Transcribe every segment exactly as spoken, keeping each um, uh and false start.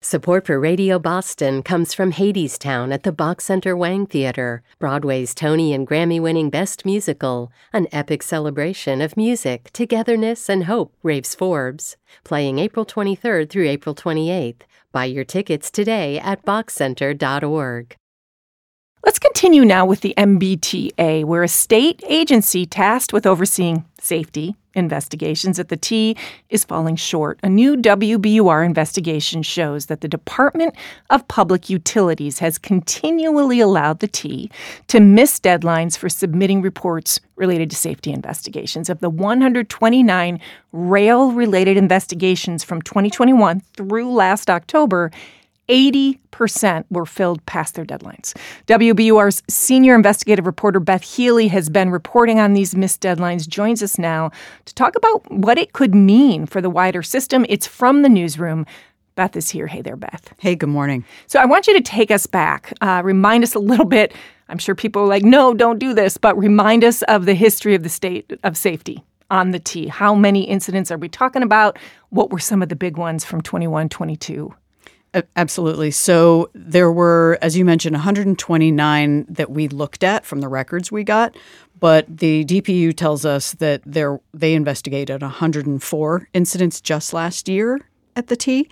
Support for Radio Boston comes from Hadestown at the Bach Center Wang Theater, Broadway's Tony and Grammy-winning Best Musical, an epic celebration of music, togetherness, and hope, raves Forbes. Playing April twenty-third through April twenty-eighth. Buy your tickets today at bach center dot org. Let's continue now with the M B T A, where a state agency tasked with overseeing safety investigations at the T is falling short. A new W B U R investigation shows that the Department of Public Utilities has continually allowed the T to miss deadlines for submitting reports related to safety investigations. Of the one hundred twenty-nine rail-related investigations from twenty twenty-one through last October, eighty percent were filled past their deadlines. W B U R's senior investigative reporter Beth Healy has been reporting on these missed deadlines, joins us now to talk about what it could mean for the wider system. It's from the newsroom. Beth is here. Hey there, Beth. Hey, good morning. So I want you to take us back, uh, remind us a little bit. I'm sure people are like, no, don't do this, but remind us of the history of the state of safety on the T. How many incidents are we talking about? What were some of the big ones from twenty-one, twenty-two? Absolutely. So there were, as you mentioned, one hundred twenty-nine that we looked at from the records we got, but the D P U tells us that there they investigated one hundred four incidents just last year at the T.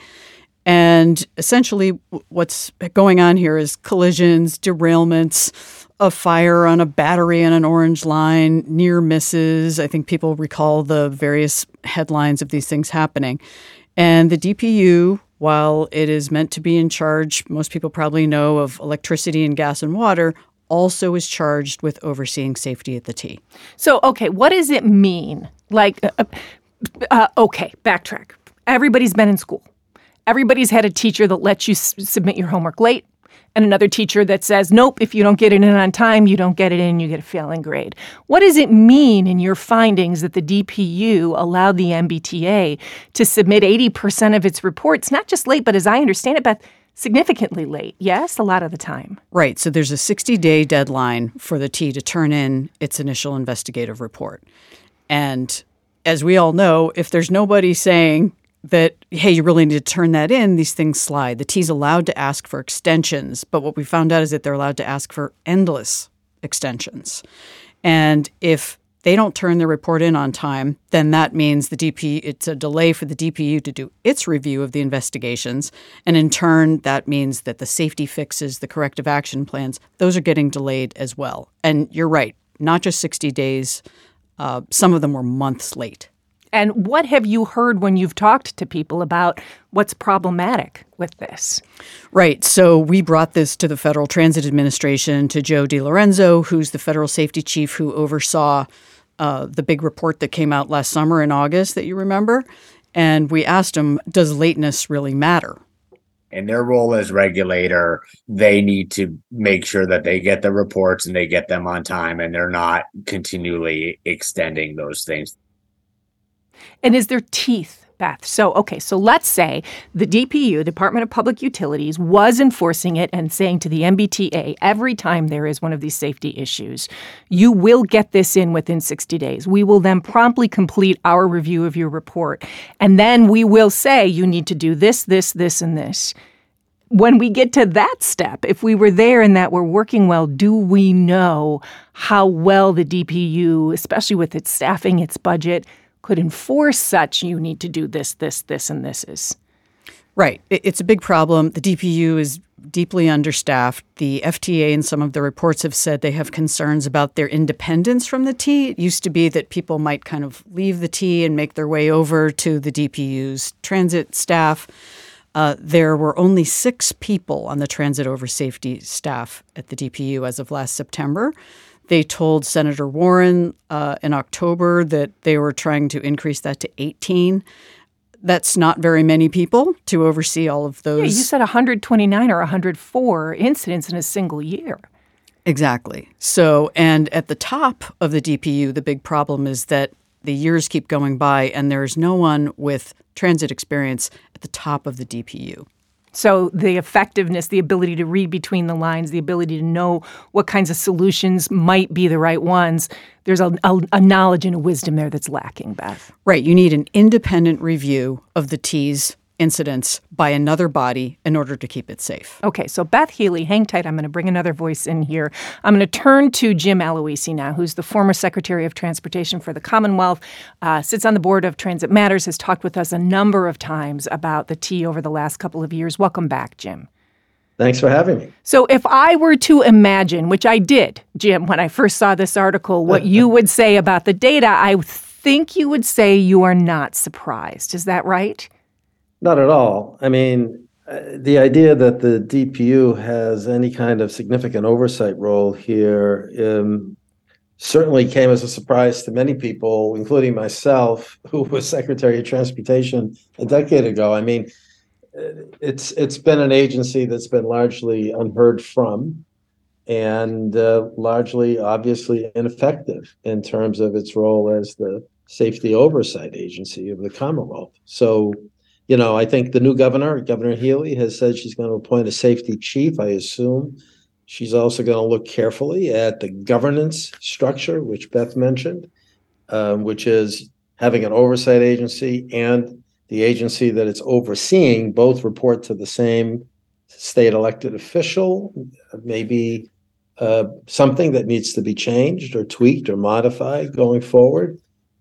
And essentially what's going on here is collisions, derailments, a fire on a battery on an orange line, near misses. I think people recall the various headlines of these things happening. And the D P U, while it is meant to be in charge, most people probably know, of electricity and gas and water, also is charged with overseeing safety at the T. So, okay, what does it mean? Like, uh, uh, okay, backtrack. Everybody's been in school. Everybody's had a teacher that lets you s- submit your homework late, and another teacher that says, nope, if you don't get it in on time, you don't get it in, you get a failing grade. What does it mean in your findings that the D P U allowed the M B T A to submit eighty percent of its reports, not just late, but as I understand it, Beth, significantly late? Yes, a lot of the time. Right. So there's a sixty-day deadline for the T to turn in its initial investigative report. And as we all know, if there's nobody saying that, hey, you really need to turn that in, these things slide. The T's allowed to ask for extensions, but what we found out is that they're allowed to ask for endless extensions. And if they don't turn their report in on time, then that means the D P it's a delay for the D P U to do its review of the investigations. And in turn, that means that the safety fixes, the corrective action plans, those are getting delayed as well. And you're right, not just sixty days. Uh, some of them were months late. And what have you heard when you've talked to people about what's problematic with this? Right. So we brought this to the Federal Transit Administration, to Joe DiLorenzo, who's the federal safety chief who oversaw uh, the big report that came out last summer in August that you remember. And we asked him, does lateness really matter? In their role as regulator, they need to make sure that they get the reports and they get them on time, and they're not continually extending those things. And is there teeth, Beth? So, okay, so let's say the D P U, Department of Public Utilities, was enforcing it and saying to the M B T A, every time there is one of these safety issues, you will get this in within sixty days. We will then promptly complete our review of your report. And then we will say you need to do this, this, this, and this. When we get to that step, if we were there and that we're working well, do we know how well the D P U, especially with its staffing, its budget, could enforce such, you need to do this, this, this, and this is? Right. It's a big problem. The D P U is deeply understaffed. The F T A and some of the reports have said they have concerns about their independence from the T. It used to be that people might kind of leave the T and make their way over to the D P U's transit staff. Uh, there were only six people on the transit over safety staff at the D P U as of last September. They told Senator Warren uh, in October that they were trying to increase that to eighteen. That's not very many people to oversee all of those. Yeah, you said one hundred twenty-nine or one hundred four incidents in a single year. Exactly. So, and at the top of the D P U, the big problem is that the years keep going by and there's no one with transit experience at the top of the D P U. So the effectiveness, the ability to read between the lines, the ability to know what kinds of solutions might be the right ones, there's a, a, a knowledge and a wisdom there that's lacking, Beth. Right. You need an independent review of the T's incidents by another body in order to keep it safe. Okay, so Beth Healey, hang tight. I'm going to bring another voice in here. I'm going to turn to Jim Aloisi now, who's the former Secretary of Transportation for the Commonwealth, uh, sits on the board of Transit Matters, has talked with us a number of times about the T over the last couple of years. Welcome back, Jim. Thanks for having me. So if I were to imagine, which I did, Jim, when I first saw this article, what you would say about the data, I think you would say you are not surprised. Is that right? Not at all. I mean, uh, the idea that the D P U has any kind of significant oversight role here um, certainly came as a surprise to many people, including myself, who was Secretary of Transportation a decade ago. I mean, it's it's been an agency that's been largely unheard from and uh, largely, obviously, ineffective in terms of its role as the safety oversight agency of the Commonwealth. So, you know, I think the new governor, Governor Healey, has said she's going to appoint a safety chief. I assume she's also going to look carefully at the governance structure, which Beth mentioned, um, which is having an oversight agency and the agency that it's overseeing both report to the same state elected official. Maybe uh, something that needs to be changed or tweaked or modified going forward.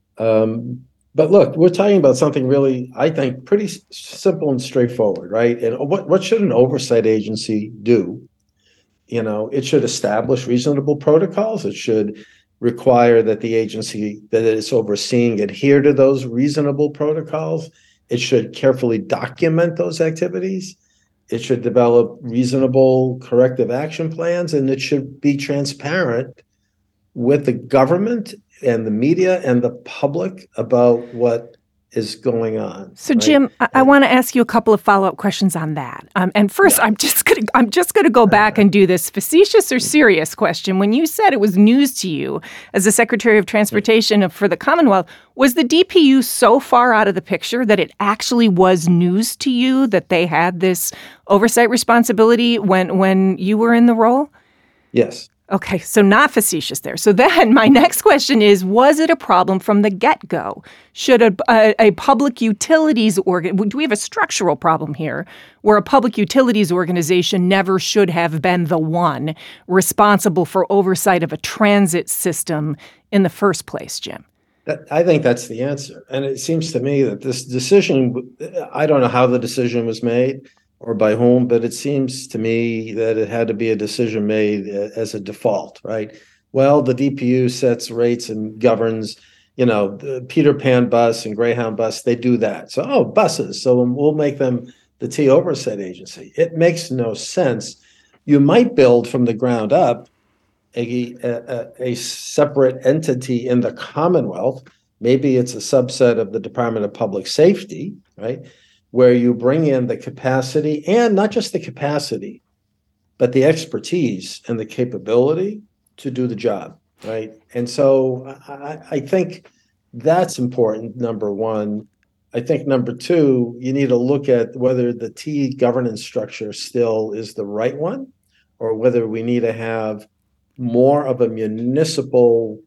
Um, But look, we're talking about something really, I think, pretty s- simple and straightforward, right? And what, what should an oversight agency do? You know, it should establish reasonable protocols. It should require that the agency that it's overseeing adhere to those reasonable protocols. It should carefully document those activities. It should develop reasonable corrective action plans, and it should be transparent with the government and the media and the public about what is going on. So, right? Jim, I, I want to ask you a couple of follow-up questions on that. Um, and first, yeah. I'm just going to I'm just going to go back and do this facetious or serious question. When you said it was news to you as the Secretary of Transportation for the Commonwealth, was the D P U so far out of the picture that it actually was news to you that they had this oversight responsibility when when you were in the role? Yes. Okay, so not facetious there. So then my next question is, was it a problem from the get-go? Should a, a, a public utilities organ, do we have a structural problem here where a public utilities organization never should have been the one responsible for oversight of a transit system in the first place, Jim? That, I think that's the answer. And it seems to me that this decision, I don't know how the decision was made or by whom, but it seems to me that it had to be a decision made as a default, right? Well, the D P U sets rates and governs, you know, the Peter Pan bus and Greyhound bus, they do that. So, oh, buses, so we'll make them the T oversight agency. It makes no sense. You might build from the ground up a, a, a separate entity in the Commonwealth. Maybe it's a subset of the Department of Public Safety, right? Where you bring in the capacity, and not just the capacity, but the expertise and the capability to do the job, right? And so I, I think that's important, number one. I think number two, you need to look at whether the T governance structure still is the right one, or whether we need to have more of a municipal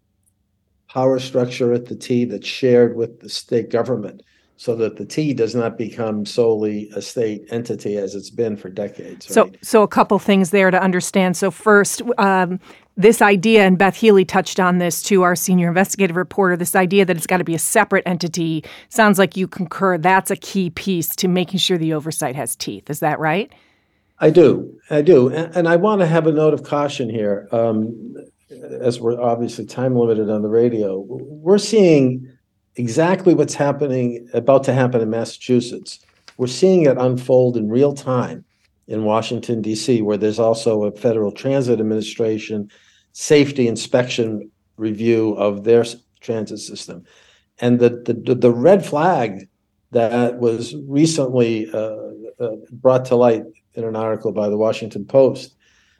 power structure at the T that's shared with the state government, so that the T does not become solely a state entity as it's been for decades. So, right? so a couple things there to understand. So first, um, this idea, and Beth Healey touched on this too, our senior investigative reporter, this idea that it's got to be a separate entity, sounds like you concur that's a key piece to making sure the oversight has teeth. Is that right? I do. I do. And, and I want to have a note of caution here, um, as we're obviously time limited on the radio. We're seeing exactly what's happening, about to happen in Massachusetts. We're seeing it unfold in real time in Washington, D C, where there's also a Federal Transit Administration safety inspection review of their transit system. And the, the, the red flag that was recently uh, uh, brought to light in an article by the Washington Post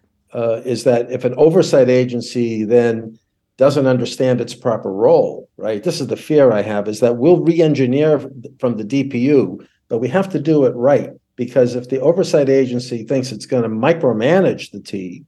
uh, is that if an oversight agency then doesn't understand its proper role, right? This is the fear I have, is that we'll re-engineer from the D P U, but we have to do it right. Because if the oversight agency thinks it's going to micromanage the T,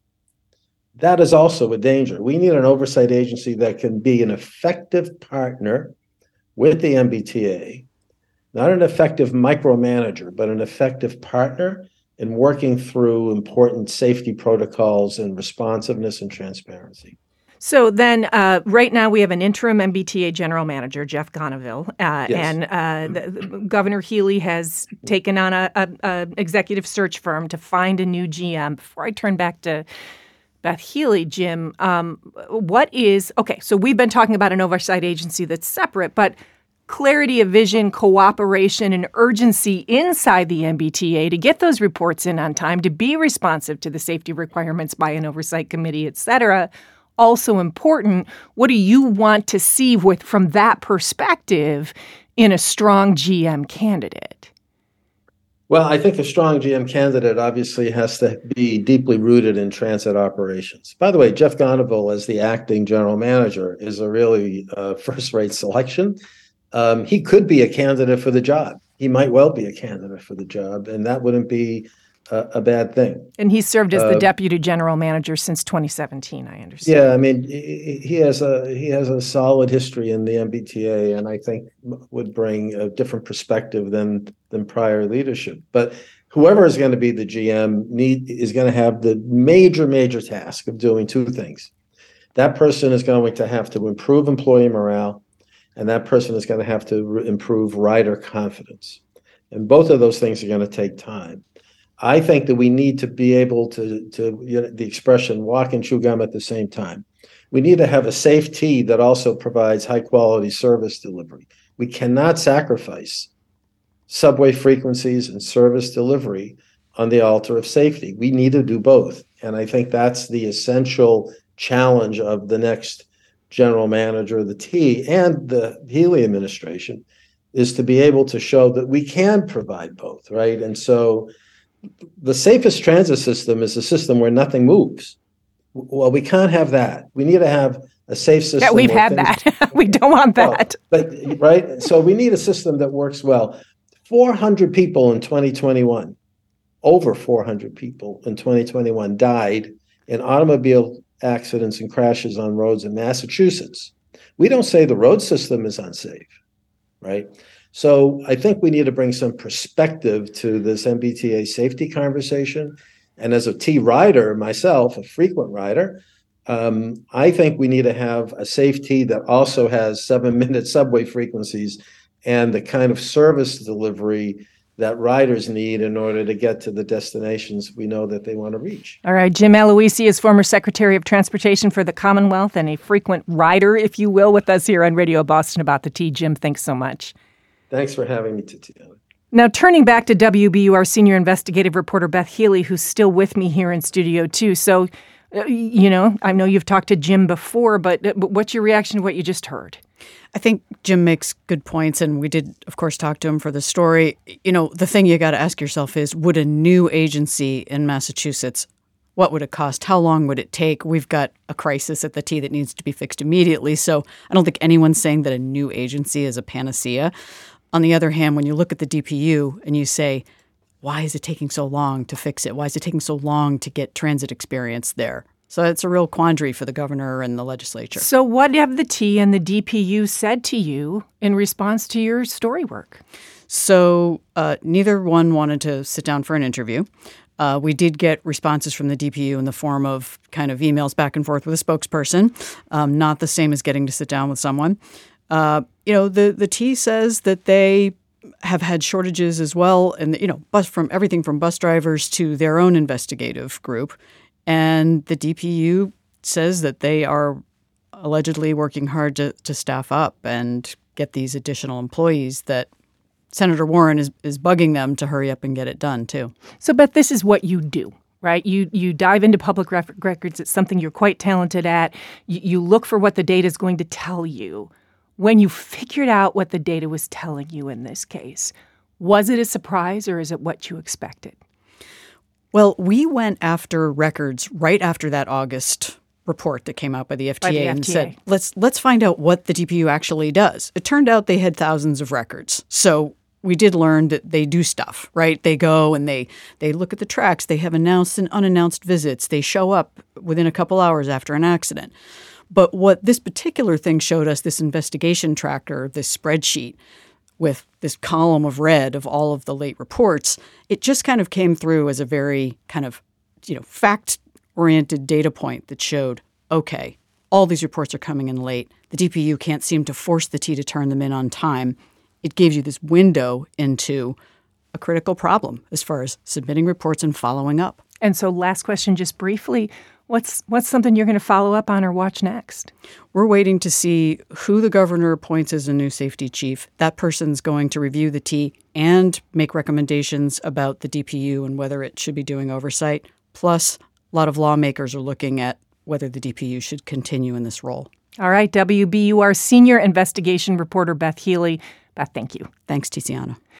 that is also a danger. We need an oversight agency that can be an effective partner with the M B T A not an effective micromanager, but an effective partner in working through important safety protocols and responsiveness and transparency. So then, uh, right now we have an interim M B T A general manager, Jeff Gonneville, uh, Yes. and uh, the, the, Governor Healy has taken on a, a, a executive search firm to find a new G M. Before I turn back to Beth Healy, Jim, um, what is okay? So we've been talking about an oversight agency that's separate, but clarity of vision, cooperation, and urgency inside the M B T A to get those reports in on time, to be responsive to the safety requirements by an oversight committee, et cetera. Also important. What do you want to see with from that perspective in a strong G M candidate? Well, I think a strong G M candidate obviously has to be deeply rooted in transit operations. By the way, Jeff Gonneville as the acting general manager is a really uh, first-rate selection. Um, he could be a candidate for the job. He might well be a candidate for the job, and that wouldn't be a, a bad thing. And he served as the Uh, deputy general manager since twenty seventeen, I understand. Yeah, I mean, he he has a he has a solid history in the M B T A, and I think would bring a different perspective than than prior leadership. But whoever is going to be the G M need is going to have the major major task of doing two things. That person is going to have to improve employee morale, and that person is going to have to re- improve rider confidence. And both of those things are going to take time. I think that we need to be able to, to you know, the expression, walk and chew gum at the same time. We need to have a safe T that also provides high quality service delivery. We cannot sacrifice subway frequencies and service delivery on the altar of safety. We need to do both. And I think that's the essential challenge of the next general manager of the T and the Healy administration, is to be able to show that we can provide both, right? And so the safest transit system is a system where nothing moves. Well, we can't have that. We need to have a safe system. Yeah, we've where had things- that. We don't want that. Well, but right, so we need a system that works well. four hundred people in twenty twenty-one, over four hundred people in twenty twenty-one died in automobile accidents and crashes on roads in Massachusetts. We don't say the road system is unsafe, right? So I think we need to bring some perspective to this M B T A safety conversation. And as a T rider myself, a frequent rider, um, I think we need to have a safe T that also has seven-minute subway frequencies and the kind of service delivery that riders need in order to get to the destinations we know that they want to reach. All right, Jim Aloisi is former Secretary of Transportation for the Commonwealth and a frequent rider, if you will, with us here on Radio Boston About the T. Jim, thanks so much. Thanks for having me, Tatiana. Now, turning back to W B U R senior investigative reporter Beth Healy, who's still with me here in studio, too. So, uh, you know, I know you've talked to Jim before, but, uh, but what's your reaction to what you just heard? I think Jim makes good points, and we did, of course, talk to him for the story. You know, the thing you got to ask yourself is, would a new agency in Massachusetts, what would it cost? How long would it take? We've got a crisis at the T that needs to be fixed immediately, so I don't think anyone's saying that a new agency is a panacea. On the other hand, when you look at the D P U and you say, why is it taking so long to fix it? Why is it taking so long to get transit experience there? So it's a real quandary for the governor and the legislature. So what have the T and the D P U said to you in response to your story work? So uh, neither one wanted to sit down for an interview. Uh, we did get responses from the D P U in the form of kind of emails back and forth with a spokesperson, um, not the same as getting to sit down with someone. Uh, you know, the, the T says that they have had shortages as well, and, you know, bus from everything from bus drivers to their own investigative group. And the D P U says that they are allegedly working hard to, to staff up and get these additional employees that Senator Warren is, is bugging them to hurry up and get it done, too. So, Beth, this is what you do, right? You you dive into public ref- records. It's something you're quite talented at. You, you look for what the data is going to tell you. When you figured out what the data was telling you in this case, was it a surprise or is it what you expected? Well, we went after records right after that August report that came out by the F T A, By the and F T A. said, let's let's find out what the D P U actually does. It turned out they had thousands of records. So we did learn that they do stuff, right? They go and they they look at the tracks. They have announced and unannounced visits. They show up within a couple hours after an accident. But what this particular thing showed us, this investigation tracker, this spreadsheet, with this column of red of all of the late reports, it just kind of came through as a very kind of, you know, fact-oriented data point that showed, okay, all these reports are coming in late. The D P U can't seem to force the T to turn them in on time. It gives you this window into a critical problem as far as submitting reports and following up. And so last question, just briefly, what's what's something you're going to follow up on or watch next? We're waiting to see who the governor appoints as a new safety chief. That person's going to review the T and make recommendations about the D P U and whether it should be doing oversight. Plus, a lot of lawmakers are looking at whether the D P U should continue in this role. All right, W B U R senior investigation reporter Beth Healy. Beth, thank you. Thanks, Tiziana.